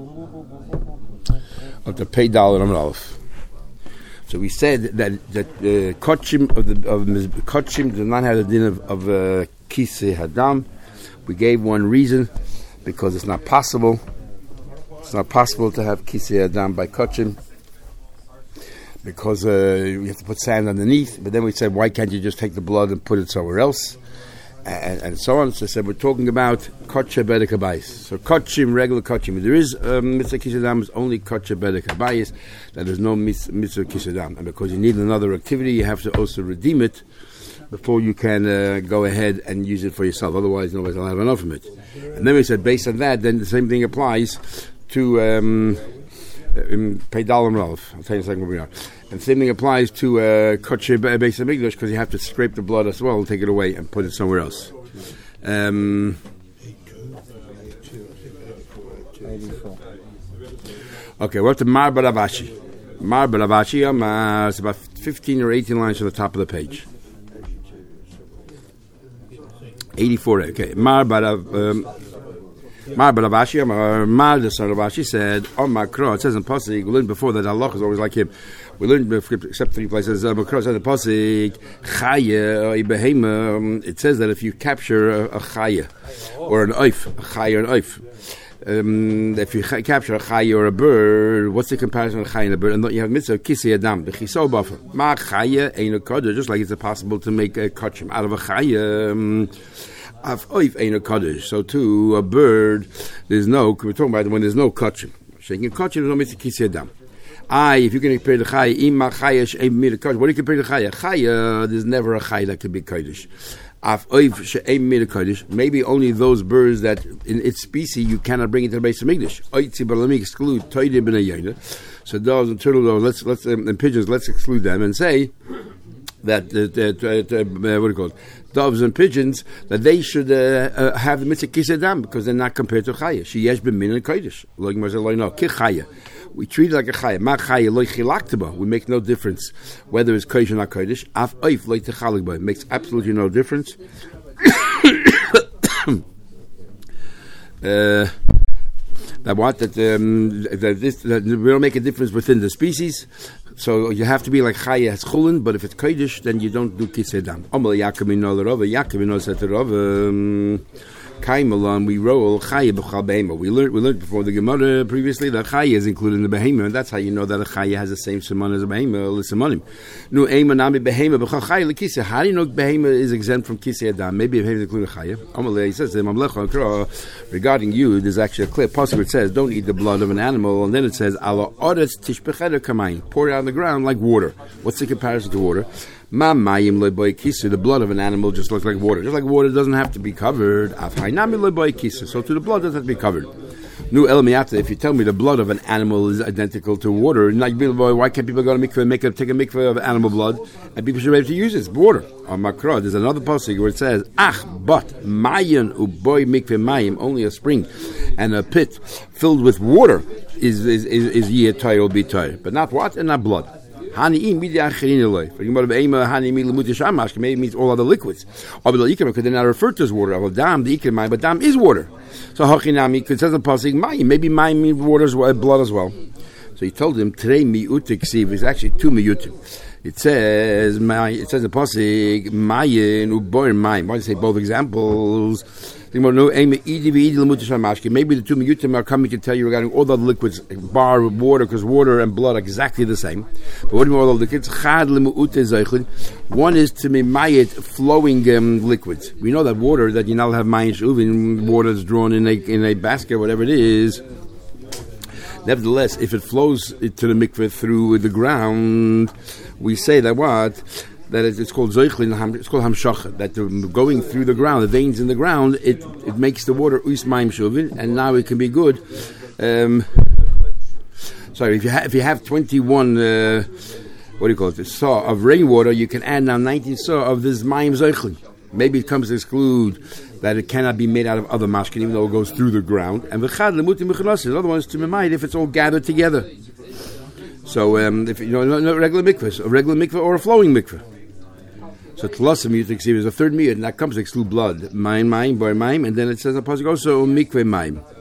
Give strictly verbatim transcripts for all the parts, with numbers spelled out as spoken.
of the pay dollar on Aleph. So we said that that uh, Kochim of the of Kochim does not have the din of, of uh, Kisei Hadam. We gave one reason, because it's not possible. It's not possible to have Kisei Hadam by Kochim, because uh, you have to put sand underneath. But then we said, why can't you just take the blood and put it somewhere else? And, and so on. So I said, we're talking about Kochim Bedek Habayis. So Kochim, regular Kochim. There is um, Mitzvah Kisei Hadam, is only Kochim Bedek Habayis. That there's no Mitzvah Kisei Hadam. And because you need another activity, you have to also redeem it before you can uh, go ahead and use it for yourself. Otherwise, nobody's going to have enough of it. And then we said, based on that, then the same thing applies to um, Pei Dalam Ralph. I'll tell you in a second where we are. And the same thing applies to uh, Kochei Beis HaMikdash, because you have to scrape the blood as well and take it away and put it somewhere else. Um, okay, we're up to Mar Baravashi. Mar Baravashi, um, uh, it's about fifteen or eighteen lines from the top of the page. eighty-four, okay. Mar Barav... Um, Mar Baravashi, Mar, Mar the son of Rashi said, on Makro, it says in Pasik, we learned before that Allah is always like him. We learned, except three places, uh, Makro said in Pasik, Chaya, Ibehema, it says that if you capture a, a Chaya, or an Oif, a Chaya or an Oif, um, if you ch- capture a Chaya or a bird, what's the comparison of a Chaya and a bird? And you have mitzvah, Kisei Adam, the Chiso buffer. Ma Chaya ain't a Kodesh, just like it's possible to make a Kochim out of a Chaya. Um, So too, a bird, there's no, we're talking about when there's no kachim. Shaking kachim, there's no mitzvah kisei adam. I, if you can compare the chaya, ima chaya she'em mir kachim. What do you compare the chaya? Chaya, there's never a chaya that could be kodesh. Af oiv she'em mir kodesh. Maybe only those birds that in its species you cannot bring into the base of English. Oitzi, but let me exclude toidim b'nei yayna. So doves and turtle doves, let's let's um, and pigeons, let's exclude them and say that uh, uh, uh, uh, what do you call it? Doves and pigeons, that they should uh, uh, have the mitzvah kisei adam, because they're not compared to chaya. Sheyesh b'min and kodesh. Like Marcel no ki chaya. We treat it like a chaya. Ma chaya loy chilaktaba. We make no difference whether it's kodesh or not kodesh. Af oif loy techalik ba. It makes absolutely no difference. uh, that what that um, that this that we don't make a difference within the species. So you have to be like Chaya has chulin, but if it's Kodesh, then you don't do Kisei Adam. Amal Yaakov ino l'Rava, Yaakov ino said to Rava, Kaimalan, we roll Chaya b'chal behema. We learned, we learned before the Gemara previously that Chaya is included in the behema, and that's how you know that a Chaya has the same siman as a behema, l'simanim. Nu ema nami behema b'chal Chaya l'kisei. How do you know behema is exempt from Kisei Adam? Maybe behema is included Chaya. Amal he says to him, regarding you, there's actually a clear passage where it says, don't eat the blood of an animal, and then it says, Ala oretz tishpecheder kamayin. Pour it out on the ground like water. What's the comparison to water? Ma mayim loy kisu. The blood of an animal just looks like water. Just like water doesn't have to be covered. Af haynami loy kisu. So to the blood doesn't have to be covered. Nu elmiata. If you tell me the blood of an animal is identical to water, why can't people go to mikveh and make a, take a mikveh of animal blood and people should be able to use it? It's water. On Makra, there's another passage where it says, Ach, but mayan uboy mikveh mayim. Only a spring and a pit filled with water is is is, is yeh toy will be toy, but not what and not blood. Hani maybe it means all other liquids. Because they're not referred to as water. But dam is water. So hachinami, it says in pasuk mayim. Maybe mayim means water as well, blood as well. So he told him trei miutik siv is actually two miutim. It says it says in pasuk mayin uboir mayim. Why do you say both examples? Maybe the two miyutim are coming to tell you regarding all the liquids, bar water, because water and blood are exactly the same. But what do you mean all the liquids? One is to be mayit flowing um, liquids. We know that water, that you now have mayin shuvin, water is drawn in a in a basket, whatever it is. Nevertheless, if it flows to the mikveh through the ground, we say that what? That it's called zoichlin, it's called hamshacha. That the, going through the ground, the veins in the ground, it it makes the water us mayim shuvin, and now it can be good. Um, sorry, if you have if you have twenty-one, uh, what do you call it? Saw of rainwater, you can add now nineteen saw of this mayim zoichlin. Maybe it comes to exclude that it cannot be made out of other mashkin, even though it goes through the ground. And v'chad lemutim v'chanas. The other one is to memayit if it's all gathered together. So, um, if you know, no regular mikveh, a regular mikveh or a flowing mikveh. So tlasim you think is a third miyut, and that comes to exclude blood. Mayim, mayim, bar mayim, and then it says a pasuk also mikveh mayim.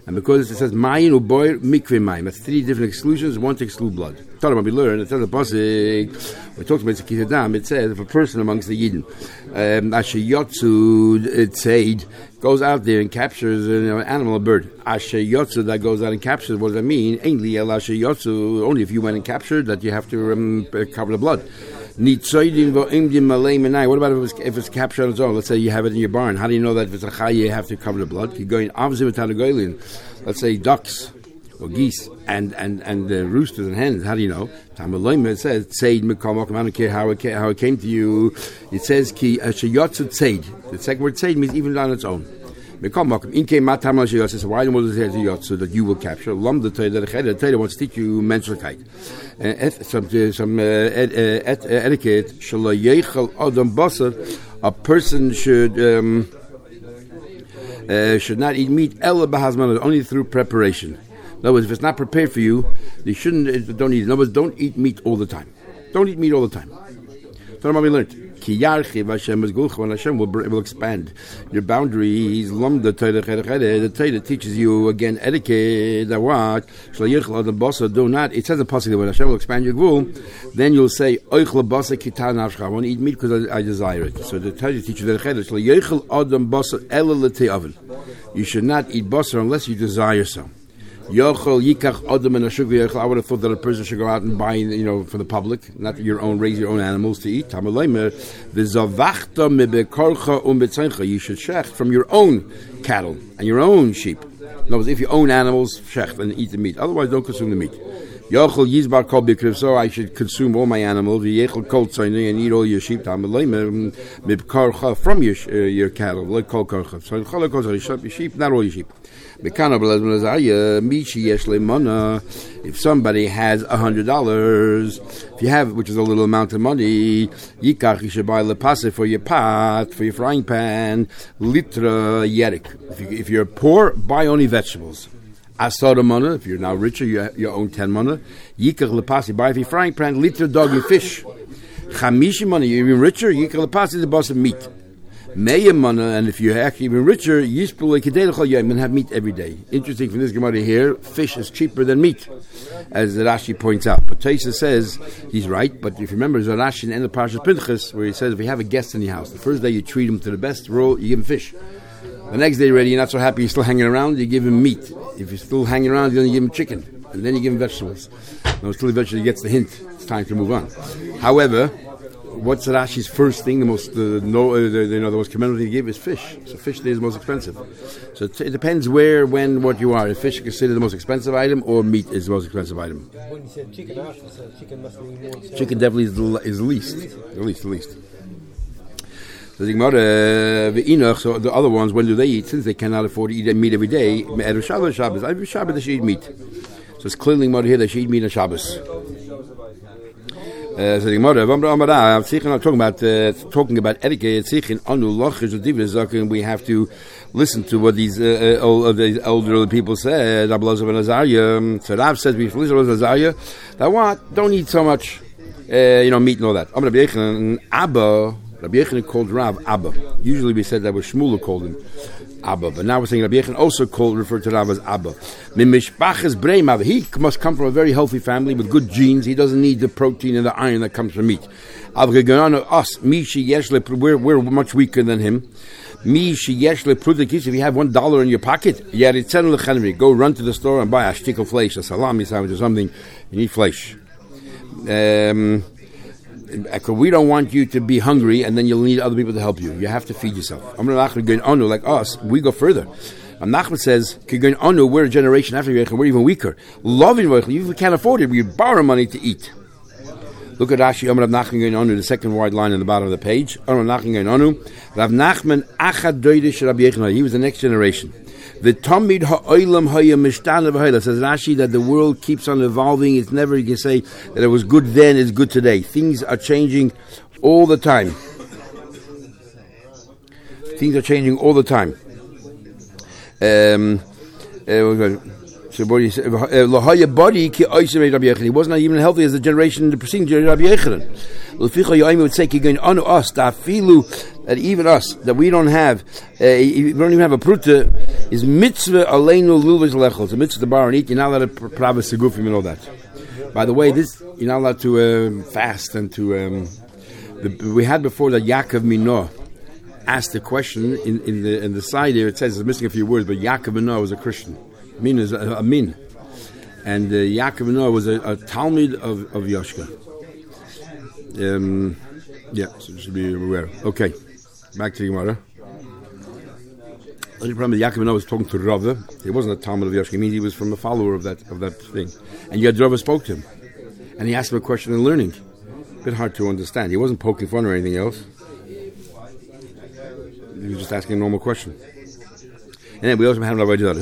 And because it says Mayin Uboir Mikveh Mayim, that's three different exclusions, one to exclude blood. Talking about we learn, it says a pasuk, we talked about Kisei Dam, it says if a person amongst the Yidden, um, Asher Yotzu, it said, goes out there and captures an you know, animal, a bird. Asher Yotzu, that goes out and captures, what does that mean? Ainly El Asher Yotzu, only if you went and captured that you have to um, cover the blood. What about if it was, if it's captured on its own? Let's say you have it in your barn. How do you know that if it's a chay, you have to cover the blood? You're going obviously with Tanagoylin. Let's say ducks or geese and and and uh, roosters and hens. How do you know? It says tzeid mekamok. I don't care how it came, how it came to you. It says ki sheyotzu tzeid. The second word tzeid means even on its own. Mekamok. In came matam al sheyotzu. So why don't you say yotzu that you will capture? Lam the Torah the Torah. The Torah wants to teach you menschlichkeit. Uh, some uh, some uh, ed, uh, ed, uh, etiquette. Shelo yechel adam basar. A person should. Um, Uh, should not eat meat ella bahazman, only through preparation. In other words, if it's not prepared for you, you shouldn't. Don't eat it. In other words, don't eat meat all the time. Don't eat meat all the time. That's what we learned. Ki yarchiv Hashem is gulcha, when Hashem will, will expand your boundaries. Lamda Torah the Torah teaches you again etiquette. That what shlo yichel adam basa, do not. It says a pasuk when Hashem will expand your gvul, then you'll say oichle basa kitan nafshcha. I want to eat meat because I, I desire it. So the Torah teaches that shlo yichel adam basa ela l'tei oven. You should not eat basa unless you desire so. Yochel yikach adam and ashugah. I would have thought that a person should go out and buy, you know, for the public, not your own, raise your own animals to eat. You should shecht from your own cattle and your own sheep. In other words, if you own animals, shecht and eat the meat. Otherwise, don't consume the meat. Yochel yizbar kol bikriv. So I should consume all my animals. Yechel kol tzayni and eat all your sheep. From your uh, your cattle, like kol karcha. So your sheep, not all your sheep. If somebody has a hundred dollars, if you have, which is a little amount of money, yikach, you should buy lepase for your pot, for your frying pan, litra yerik. If, you, if you're poor, buy only vegetables. Asada mana, if you're now richer, you, you own ten mana. Yikach lepase, buy for your frying pan, litra dog and fish. Chamishi mana, you're even richer, yikach lepase, the boss of meat. Meyamana, and if you're actually even richer, you can have meat every day. Interesting from this Gemara here, fish is cheaper than meat, as Rashi points out. But Taisa says he's right. But if you remember, there's a Rashi in the end of Parashat Pinchas where he says if you have a guest in your house, the first day you treat him to the best roll, you give him fish. The next day, ready, you're not so happy, you're still hanging around, you give him meat. If you're still hanging around, you then give him chicken, and then you give him vegetables. No, still eventually he gets the hint. It's time to move on. However, what's Rashi's first thing? The most, uh, no, uh, the, you know, the most commendable thing to give is fish. So fish there is the most expensive. So it, it depends where, when, what you are. If fish is considered the most expensive item, or meat is the most expensive item. When you said chicken, I said chicken must be more. Chicken definitely is the, is the least, the least, the least. So the Enoch, so the other ones, when do they eat? Since they cannot afford to eat meat every day, every Shabbos, Shabbos, every Shabbos they should eat meat. So it's clearly more here they should eat meat on Shabbos. Uh, so the Gemara, I'm talking about uh, talking about etiquette. We have to listen to what these uh, old, uh, older people said. So Rav says we listen to Azariah that what don't eat so much, uh, you know, meat and all that. Abba, Rabbi Yechon called Rav Abba. Usually we said that was Shmuel called him Abba, but now we're saying Rabbi Yechon also called referred to Rav as Abba. He must come from a very healthy family with good genes. He doesn't need the protein and the iron that comes from meat. Us, we're, we're much weaker than him. If you have one dollar in your pocket, go run to the store and buy a stick of flesh, a salami sandwich or something. You need flesh. Um, we don't want you to be hungry and then you'll need other people to help you. You have to feed yourself. Like us, we go further. Nachman says, we're a generation after you, we're even weaker. Loving if we can't afford it, we borrow money to eat. Look at Rashi, Rav Nachman, the second wide line in the bottom of the page. Rav Nachman, he was the next generation. The Tamid ha'olam haya mishtana v'hayla, says Rashi that the world keeps on evolving. It's never, you can say that it was good then, it's good today. Things are changing all the time. Things are changing all the time. Um, uh, So what he said, Lahaya body ki oisem Rabbi Yochanan. He was not even healthy as the generation the preceding Rabbi Yochanan. L'ficha Yoim would say going on us tafilu that even us that we don't have, uh, we don't even have a pruta is mitzvah aleinu lulvish lechol. It's a mitzvah to bar and eat. You're not allowed to pravis segufim and all that. By the way, this you're not allowed to um, fast and to. Um, the, we had before that Yaakov Minoah asked the question in, in the in the side here. It says it's missing a few words, but Yaakov Minoah was a Christian. Min is a, a min, and uh, Yaakov Minoah was a, a Talmud of of Yoshka. Um, yeah, so you should be aware. Okay, back to the Gemara. The only problem is Yaakov Minoah was talking to Rava. He wasn't a Talmud of Yoshka. It means he was from a follower of that of that thing. And yet Rava spoke to him, and he asked him a question in learning. A bit hard to understand. He wasn't poking fun or anything else. He was just asking a normal question. And then we also have Rabbi do that.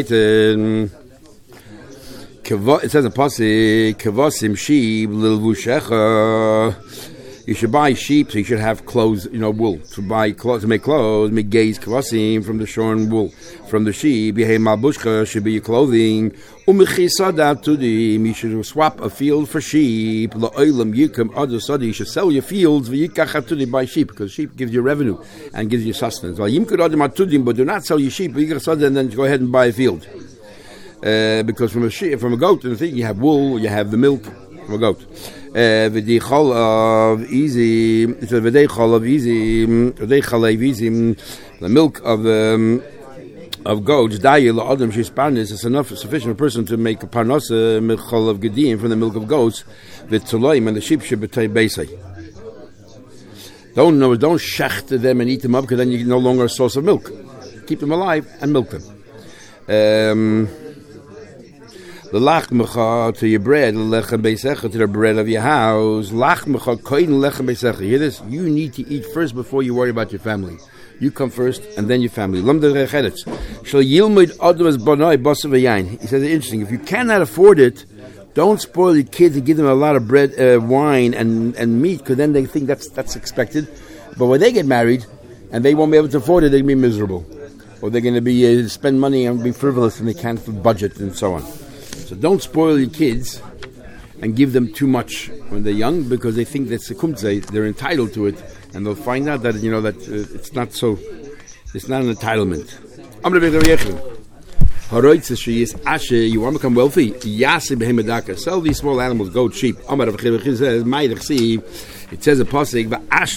It says in Pasuk, Kavasim sheep lilvushecha. You should buy sheep, so you should have clothes, you know, wool to buy clothes to make clothes. Make gaze kavasim from the shorn wool from the sheep. Yehei malbushcha should be your clothing. Umechisada tudim. You should swap a field for sheep. La'olam yikum other sadi. You should sell your fields. V'yikach tudim by sheep because sheep gives you revenue and gives you sustenance. Well, yimkud adam tudim, but do not sell your sheep. V'yikach sada and then go ahead and buy a field. Uh, because from a sheep, from a goat, and the thing you have wool, you have the milk from a goat. V'dei chol of easy. It's a v'dei chol of easy. V'dei chalev easy. The milk of um, of goats. Dayil adam shispanis. It's enough sufficient for a person to make a parnasa milchol of gedim from the milk of goats. V'tzuloim and the sheep should be beisay. Don't know. Don't shecht them and eat them up because then you're no longer a source of milk. Keep them alive and milk them. Um, The lachmecha to your bread, lechem beisecha to the bread of your house. Lachmecha koin lechem beisecha. Hear this? You need to eat first before you worry about your family. You come first, and then your family. Lamda recheretz. Shall yilmid adam as banai basav yain. He says it's interesting. If you cannot afford it, don't spoil your kids and give them a lot of bread, uh, wine, and, and meat, because then they think that's that's expected. But when they get married and they won't be able to afford it, they're going to be miserable, or they're going to be uh, spend money and be frivolous, and they can't budget and so on. So don't spoil your kids and give them too much when they're young because they think that's a kumtzei, they're entitled to it, and they'll find out that you know that uh, it's not so, it's not an entitlement. You want to become wealthy? Sell these small animals, goat, sheep. It says a pasuk,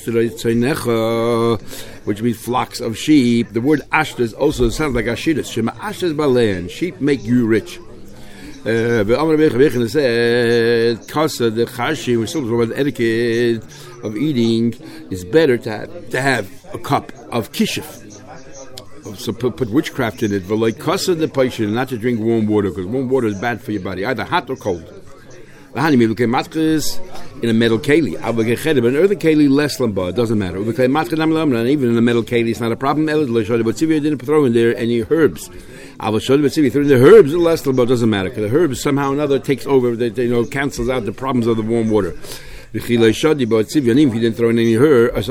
which means flocks of sheep. The word ashtra also sounds like ashidus. Sheep make you rich. Uh, but Amar Rebbe said, "Kasa the chashi." We're still talking about the etiquette of eating. Is better to have to have a cup of kishif. So put, put witchcraft in it. But like kasa the patient, not to drink warm water because warm water is bad for your body, either hot or cold. In a metal keli, but an earthen keli less lamba. It doesn't matter. And even in a metal keli, it's not a problem. But if you didn't throw in there any herbs. If you throw in the herbs, less lamba doesn't matter because the herbs somehow or another takes over. They, they you know cancels out the problems of the warm water. But if you didn't throw in any herbs,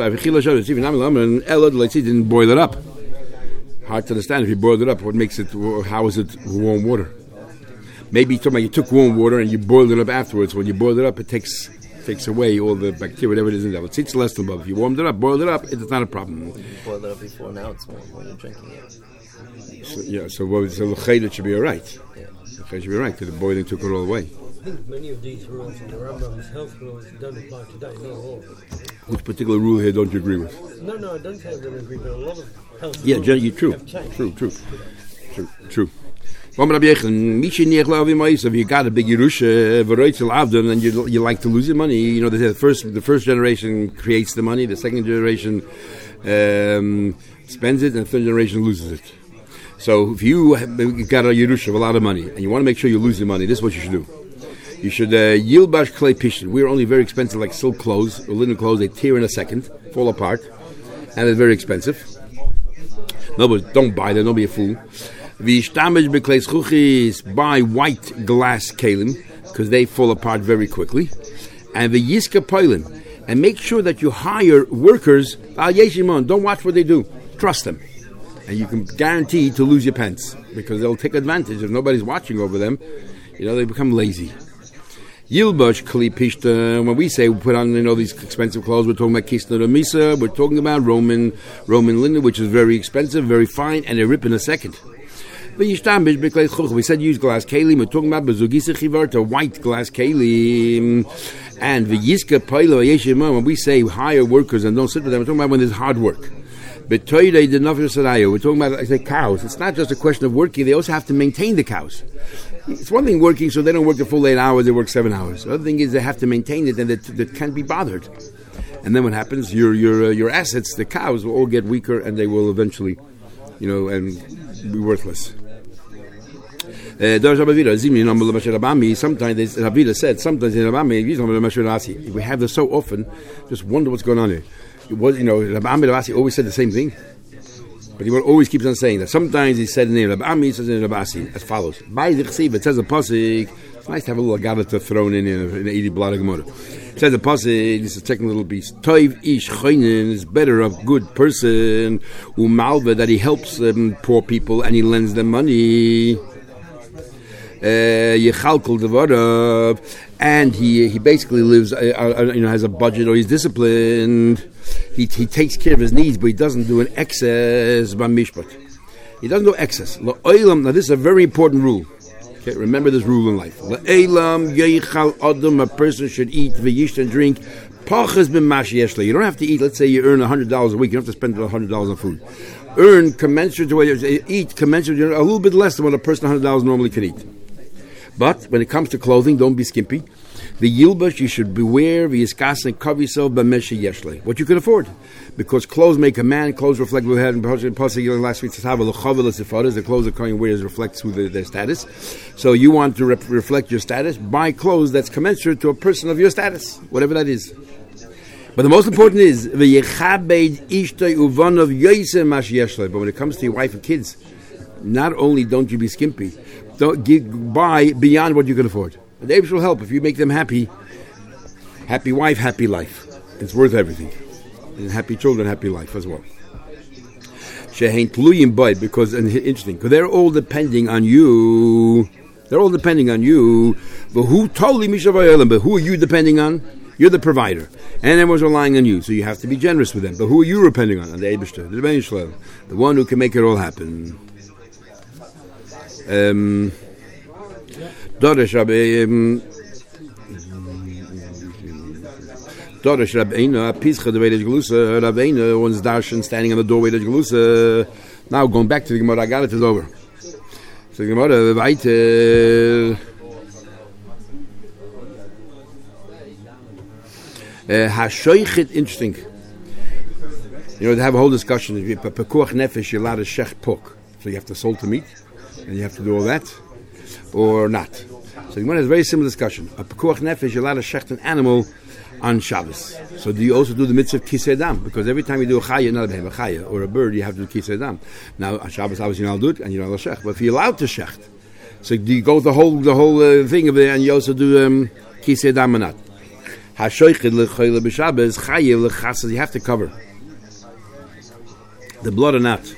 didn't boil it up. Hard to understand if you boiled it up. What makes it? How is it warm water? Maybe you're talking about you took warm water and you boiled it up afterwards. When you boil it up, it takes takes away all the bacteria, whatever it is in there. It's less than above. If you warmed it up, boiled it up, it's not a problem. You boiled it up before, now it's warm when you're drinking it. So, yeah, so what, so the chayda should be all right. Yeah. The chayda should be all right because the boiling took it all away. I think many of these rules in the Rambam's health rules don't apply today, not all. Which particular rule here don't you agree with? No, no, I don't say I don't agree, but a lot of health yeah, rules generally, true. have changed. True, true, true, true. If you got a big Yerusha, and you you like to lose your money, you know the first the first generation creates the money, the second generation um, spends it, and the third generation loses it. So if you got a Yerusha of a lot of money and you want to make sure you lose your money, this is what you should do. You should yilbash clay pishin. We're only very expensive, like silk clothes or linen clothes. They tear in a second, fall apart, and it's very expensive. No, but don't buy them. Don't be a fool. V'ishtamej b'kleis chuchis, buy white glass kalim because they fall apart very quickly, and v'yiska poilin, and make sure that you hire workers. Al yeshimon, don't watch what they do. Trust them. and you can guarantee to lose your pants because they'll take advantage if nobody's watching over them. You know, they become lazy. Yilbush Kli Pishta. When we say we put on, you know, these expensive clothes, we're talking about Kisna Ramisa. We're talking about Roman Roman linen, which is very expensive, very fine, and they rip in a second. We said use glass kalim. We're talking about bezugisa chivarta, white glass kalim, and v'yiska pailo yeshima. When we say hire workers and don't sit with them, we're talking about when there's hard work. But we're talking about like cows. It's not just a question of working; they also have to maintain the cows. It's one thing working, so they don't work the full eight hours; they work seven hours. The other thing is they have to maintain it, and that they can't be bothered. And then what happens? Your your uh, your assets, the cows, will all get weaker, and they will eventually, you know, and be worthless. Uh, sometimes Ravida said, sometimes in Rabami, we have this so often, just wonder what's going on here. It was, you know, Rabami Ravasi always said the same thing, but he always keeps on saying that. Sometimes he said in Rabami, he says in Rabasi, as follows. By the Chsiv, it says a pasuk. It's nice to have a little agata thrown in in the eighty blood of Gemara. It says a pasuk. This is a technical little piece. Toiv ish choinen is better of good person. Umalva, that he helps um, poor people and he lends them money. Yechalkal Devarav, and he he basically lives, uh, uh, you know, has a budget, or he's disciplined. He he takes care of his needs, but he doesn't do an excess by mishpat. He doesn't do excess. Now this is a very important rule. Okay, remember this rule in life. La'elam yeichal adam, a person should eat v'yish and drink. Pachas b'mash yeshla. You don't have to eat. Let's say you earn a hundred dollars a week. You don't have to spend a hundred dollars on food. Earn commensurate to what you eat, commensurate a little bit less than what a person a hundred dollars normally can eat. But when it comes to clothing, don't be skimpy. The yilbush, you should beware, v'yiskas, and cover yourself b'meshe yeshle. What you can afford. Because clothes make a man, clothes reflect what we had in Pasuk last week. The clothes that Kohen wears reflects who their, their status. So you want to rep- reflect your status, buy clothes that's commensurate to a person of your status, whatever that is. But the most important is, v'yechabed ishtay uvanav yoyse mash yeshle. But when it comes to your wife and kids, not only don't you be skimpy, don't give, buy beyond what you can afford. The Eibush will help if you make them happy. Happy wife, happy life. It's worth everything. And happy children, happy life as well. Shehein tluyim b'ay, because, and interesting, because they're all depending on you. They're all depending on you. But who totally mishavayim? But who are you depending on? You're the provider, and everyone's relying on you. So you have to be generous with them. But who are you depending on? On the Eibush, the Rebbeinu Shalom, the one who can make it all happen. Um, Doresh Rabbeinu, Doresh Rabbeinu, Pischa the Vedic Gelusa, Rabbeinu, one's darshan standing on the doorway of Gelusa. Now going back to the Gemara, I got it is over. So the Gemara, weiter. Hashoichet, interesting. You know, they have a whole discussion. If you pekuach nefesh, you're allowed to shech pork, so you have to salt the meat. And you have to do all that, or not. So the Gemara has a very similar discussion. A pekuach nefesh, you're allowed to shecht an animal on Shabbos. So do you also do the mitzvah of kisei dam? Because every time you do a chaya, not a behem, a chaya, or a bird, you have to do kisei dam. Now on Shabbos, obviously you're not allowed to do it, and you're not allowed to shecht. But if you're allowed to shecht, so do you go the whole the whole uh, thing of it, and you also do um, kisei dam or not? Hashoichid lechoyle b'Shabbos chayev lechasas. You have to cover the blood or not.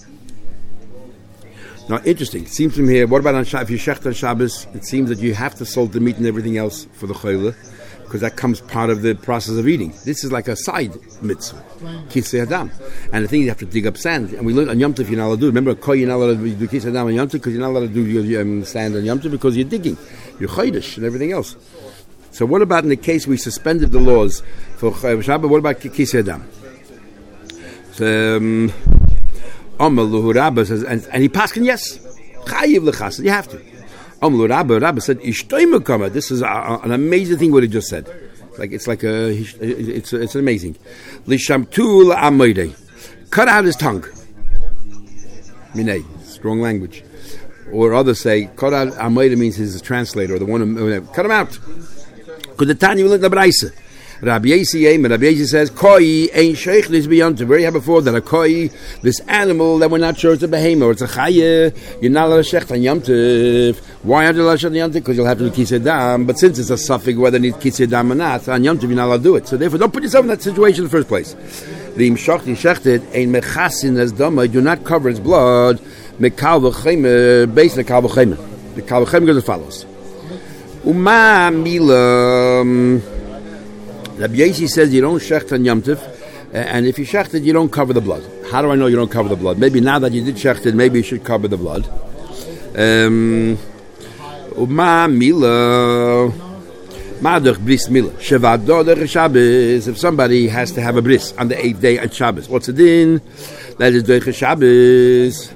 Now, interesting. It seems from here, what about on Shabbos? If you shecht on Shabbos, it seems that you have to salt the meat and everything else for the choyle, because that comes part of the process of eating. This is like a side mitzvah, kisei adam. And the thing is, you have to dig up sand. And we learned on Yom Tov you're not allowed to do. Remember, a koi, you're not allowed to do kisei adam on Yom Tov because you're not allowed to do your, um, sand on Yom Tov because you're digging. You're chodesh and everything else. So what about in the case we suspended the laws for Shabbos? What about kisei adam? So, um, Amalur Rabba says, and, and he paskin yes, chayiv lechas. You have to. Amalur Rabba, Rabba said, ishtoimekama. This is a, a, an amazing thing what he just said. Like it's like a, it's it's amazing. Lishamtu la'amoidei. Cut out his tongue. Minei, strong language. Or others say, cut out amoidei means his translator, or the one who cut him out. Because the Tanya will let the Braisa. Rabbi Yesi, and Rabbi Yesi says, koi ain't sheikh this beyond to. Where you have before that a koi, this animal that we're not sure it's a behemoth or it's a chaya, you're not allowed to sheikh on Yom Tov. Why aren't you allowed to sheikh on Yom Tov? Because you'll have to do kisei dam. But since it's a suffix whether it needs kisei dam or not, on Yom Tov you're not allowed to do it. So therefore, don't put yourself in that situation in the first place. The imshachti shechted ein mechasin as dama. Do not cover its blood. Mekal v'chaymer based on the kal v'chaymer. The kal v'chaymer goes as follows. Uma mila. Rabbi Yosi says you don't shecht on Yom Tov, and if you shecht it, you don't cover the blood. How do I know you don't cover the blood? Maybe now that you did shecht it, maybe you should cover the blood. Um, Uma mila. Madach bris mila. Shevadodach Shabbos. If somebody has to have a bris on the eighth day at Shabbos, what's it in? That is doich Shabbos.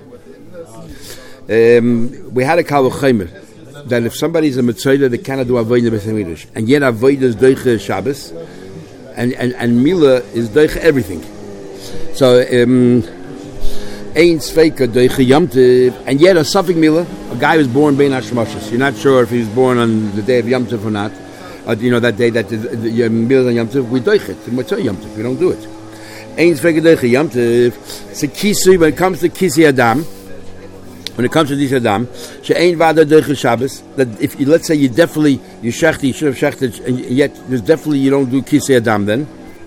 Um, we had a kal v'chaymer that if somebody is a mitzvah, they cannot do avodah b'semidish, and yet avodah is doich Shabbos, and and and mila is doich everything. So um, ein tzveika doich Yom Tov, and yet a suffix mila. A guy was born bein hashmashos. You're not sure if he was born on the day of Yom Tov or not. Uh, you know that day that the, the, the mila on Yom Tov, we doich it. The mitzvah Yom Tov, we don't do it. Ein tzveika doich Yom Tov. It's a kisui when it comes to kisi adam. When it comes to this Adam, she'ein vada doich Shabbos. That if you, let's say you definitely you shechted, you should have shechted, and yet there's definitely you don't do kisei Adam then.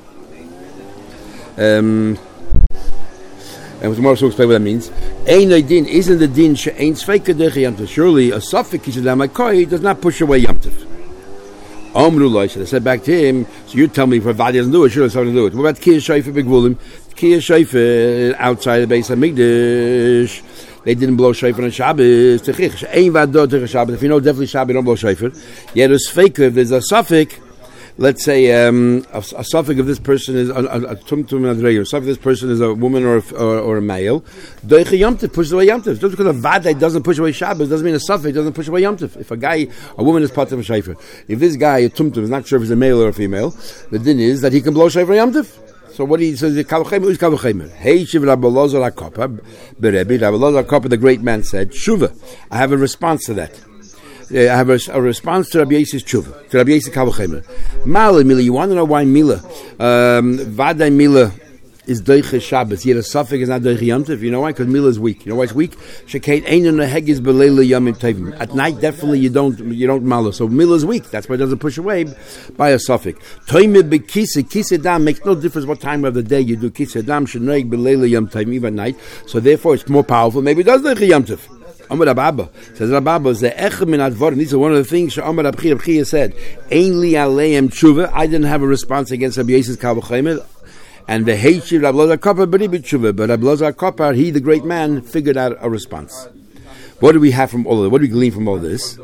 Um, and tomorrow we'll explain what that means. Ein din isn't the din she'ein tzveika doich Yom Tov. Surely a suffix kisei Adam like koi does not push away Yom Tov. Omru loy. So I said back to him. So you tell me if a vadi doesn't do it, surely something to do it. What about kiyah shayfer begvulim? Kiyah shayfer outside the base of Mikdash. They didn't blow shofar on Shabbos. If you know definitely Shabbos, don't blow shofar. Yet a sfeika, if there's a suffix, let's say um, a, a suffix of this person is a, a, a tumtum adreir. A suffix of this person is a woman or a, or, or a male. Doicha Yom Tov pushes away Yom Tov. Just because a vadai doesn't push away Shabbos doesn't mean a suffix doesn't push away Yom Tov. If a guy, a woman is part of a shofar, if this guy a tumtum is not sure if he's a male or a female, the din is that he can blow shofar Yom Tov. So what he says, kal v'chaymer is kal v'chaymer. Hey, Shiv Rabbi Elazar HaKopa, Berebi, Rabbi Elazar HaKopa, the great man said, Shuva. I have a response to that. Uh, I have a, a response to Rabbi Yosef's Shuva, to Rabbi Yosef kal v'chaymer. Mala Mila, you want to know why Mila? Um, Vadai Mila is doiche Shabbos. Yet a suffix is not doiche Yom Tov. You know why? Because Mila is weak. You know why it's weak? Shekait ein no hegis beleila yamim tovim. At night, definitely you don't you don't mala. So Mila is weak. That's why it doesn't push away by a suffix. Toime bekise kise dam makes no difference what time of the day you do kise dam shenoig beleila yam tovim even at night. So therefore, it's more powerful. Maybe it does doiche Yom Tov. Amar Abba says Abba the echem min advarim. These are one of the things Amar Abchir Abchir said. Ein li aleim tshuva. I didn't have a response against Rabbi Yosef's kal v'chaymer. And the Heishi Rabbi Elazar HaKopa B'Ribi Tshuva, but Rabbi Elazar HaKopa, he, the great man, figured out a response. What do we have from all of this? What do we glean from all this?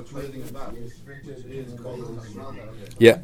Yeah.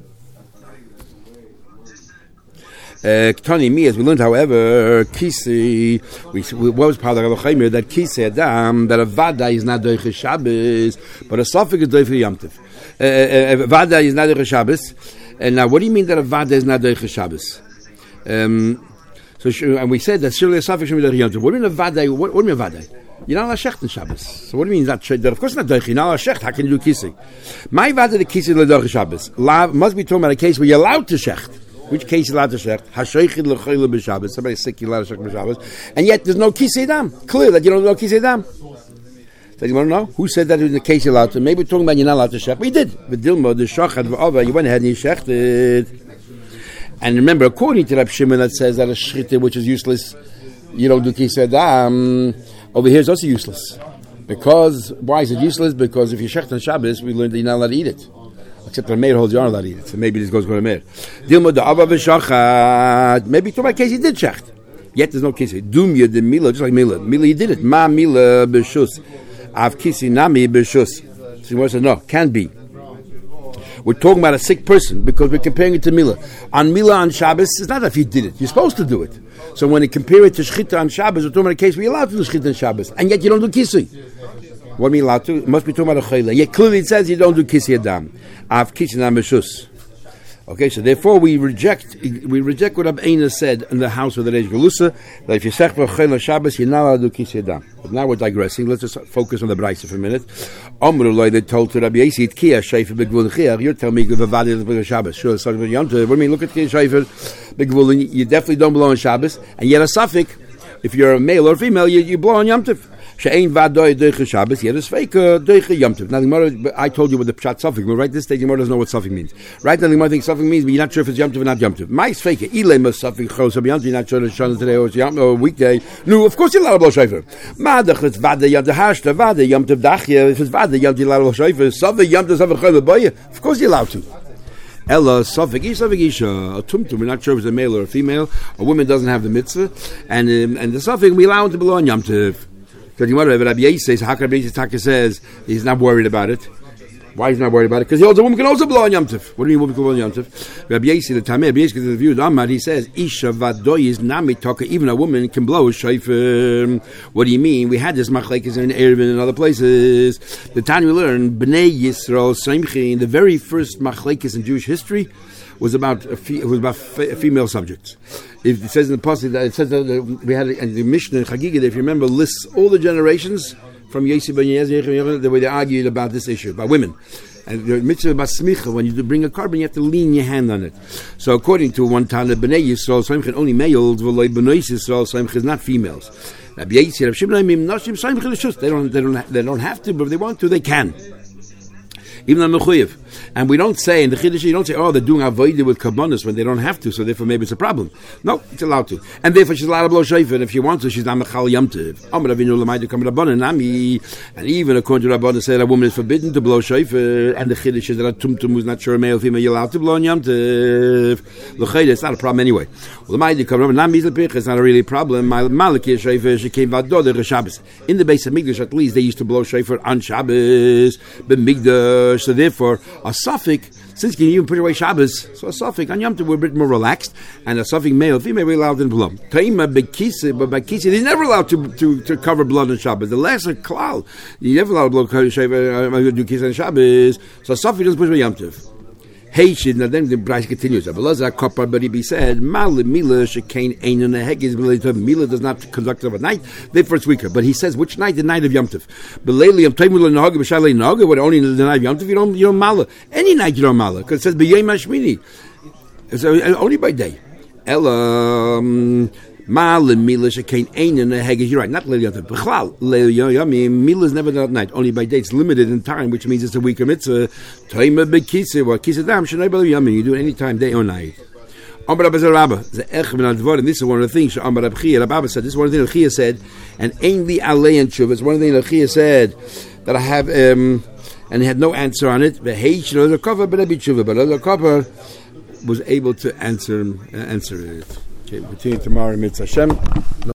Ktani mi, as we learned, however, kisi, we, what was part of the Chaymer, that kisi adam, that a vada is not doiche Shabbos, but a suffix is doiche Yom Tov. Vada is not doiche Shabbos. And now, what do you mean that a vada is not doiche Shabbos? Um, so and we said that surely a suffix should be doiche Yom Tov. What do you mean a vada? What, what do you mean a vada? You're not allowed to shecht in Shabbos. So what do you mean not shecht? Of course not doiche. You're not allowed to shecht. How can you do kisi? My vada the kisi le doiche Shabbos. Must be talking about a case where you're allowed to shecht. Which case you're allowed to shecht? Hashoichid l'choyle b'Shabbos. Somebody's sick, you're allowed to shecht b'Shabbos. And yet there's no kisei dam. Clear that you don't know kisei dam. So you want to know? Who said that in the case you're allowed to? Maybe we're talking about you're not allowed to shecht. We did. V'dilmo, the shachad v'ova, you went ahead and you shechted. And remember, according to Rab Shimon that says that a shchita which is useless, you don't do kisei dam, over here is also useless. Because, why is it useless? Because if you shecht on Shabbos, we learned that you're not allowed to eat it. Except the mayor holds you aren't allowed to eat it. So maybe this goes to the mayor. Dilma the Abba v'shachat. Maybe to my case he did shecht. Yet there's no kisi. Dumya the Mila, just like Mila. Mila, you did it. Ma Mila b'shus. Av kisi nami b'shus. So he wants to know, can be. We're talking about a sick person because we're comparing it to Mila. On Mila on Shabbos, it's not if you did it. You're supposed to do it. So when you compare it to Shchita on Shabbos, we're talking about a case where you're allowed to do Shchita on Shabbos. And yet you don't do kisi. What are you allowed to? It must be talking about a chayla. Yet clearly it says you don't do kisi adam. Av kisi nam b'shus. Okay, so therefore we reject we reject what Abbeina said in the house of the Reish Galusa, that if you sech for chayla Shabbos, you're not allowed to do kisi adam. But now we're digressing. Let's just focus on the Braisa for a minute. Amru loy, they told to Rabbi Yosi, Kia shayfer begvul chiach. You're telling me the value of the Shabbos. Sure, so Yom Tov. What do you mean? Look at Kia shayfer begvul. You definitely don't belong on Shabbos, and yet a suffix. If you're a male or female, you, you blow on Yom Tov. She'ein vadoy doiche Shabbos, yet is fake doiche Yom Tov. Now the Gemara, I told you what the pshat suffix, but right this stage the Gemara doesn't know what suffix means. Right now the Gemara thinks suffix means, but you're not sure if it's Yom Tov or not Yom Tov. My fake ilay must suffix chos Yom Tov. You're not sure it's Shana today or it's Yom or weekday. No, of course you're allowed to blow shofar. Madach it's vada Yom Tov hashta vada Yom Tov dachya. If it's vada Yom Tov you're allowed to blow shofar. Suffix Yom Tov suffix chol boya. Of course you're allowed to. Ella suffix isha suffix isha a tumtum. We're not sure if it's a male or a female. A woman doesn't have the mitzvah, and um, and the suffix we allow him to blow on Yom Tov. Because you wonder, Rabbi Yisrael says, how can Rabbi Yisrael says he's not worried about it? Why is he not worried about it? Because the older woman can also blow on Yom Tov. What do you mean woman can blow on Yom Tov? Rabbi Yisrael, the Tameh, Rabbi Yisrael, the view of Ahmad, he says, Isha vadoy is nami taka, even a woman can blow a shofar. What do you mean? We had this machlekes in Erevin and other places. The time we learned, Bnei Yisrael Seimchi, the very first machlekes in Jewish history, was about a fe- it was about fe- female subjects. If it says in the passage that it says that we had and the Mishnah in Chagiga, if you remember, lists all the generations from Yosef ben Yezer, the way they argued about this issue about women. And the mitzvah about smicha, when you bring a carbon, you have to lean your hand on it. So according to one Tana, Bnei Yisrael Seimchen only males, v'loi Bnei Yisrael Seimchen is not females. Rabbi Yisrael, Rabbi Shimon, Nashim Seimchen, they don't, they don't, they don't have to, but if they want to, they can. Even on Mechuyev. And we don't say, in the Chiddush, you don't say, oh, they're doing avodah with kabbanis when they don't have to, so therefore maybe it's a problem. No, it's allowed to. And therefore she's allowed to blow shofar, and if she wants to, she's not mechal Yom Tov. Amar Avinu l'maydu kam Rabbanan nami. And even according to Rabbanan, said a woman is forbidden to blow shofar, and the Chiddush is that a tumtum who's not sure male or female, you're allowed to blow on Yom Tov. L'chayda, it's not a problem anyway. L'maydu kam Rabbanan nami is l'pich, it's not a really problem. Malaki shofar, she came vadod Shabbos. In the base of Migdash, at least, they used to blow shofar on Shabbos, but Migdash. So therefore, a suffix, since you can even put away Shabbos, so a suffix on Yom Tov we're a bit more relaxed, and a suffix male, female, we're allowed in blood. Taima bekisa, but by kisa, they're never allowed to, to, to cover blood on Shabbos. The lesser klal, you're never allowed to blow shofar, do kisa on Shabbos. So a suffix doesn't put away Yom Tov. Heishid, now then the Bryce continues. Abelazar Kopar, but he be said, Mala Mila Shekain Ein and the Heg is related to Mila does not conduct of a night, therefore it's weaker. But he says, which night? The night of Yom Tov. Beleli, I'm telling you, Naga, B'Shalei Naga, what only the night of Yom Tov, you don't, you don't Mala. Any night you don't Mala, because it says, B'Yem Hashmini. It's only by day. Ella, um, Mala Mila Shekain Ein and the Heg is, you're right, not Leil Yom Tov. B'Chlal, Leil Yom Tov, Mila is never done at night, only by day. It's limited in time, which means it's a weaker mitzvah. Taima B'Kisa, what Kisa Dam, Shanai B'Leil Yom Tov, you do it any time, day or night. Amar Rabba Rabba, the Ech ben Advar, and this is one of the things. Amar Rabba Chia, Rabba said, this is one of the things Chia said, and Ein Li Alei and Tshuva. It's one of the things Chia said that I have, um, and he had no answer on it. But Hey, you know, the cover, but Rabbi Tshuva, but the cover was able to answer uh, answer it. Okay, continue tomorrow, Mitzvah Hashem.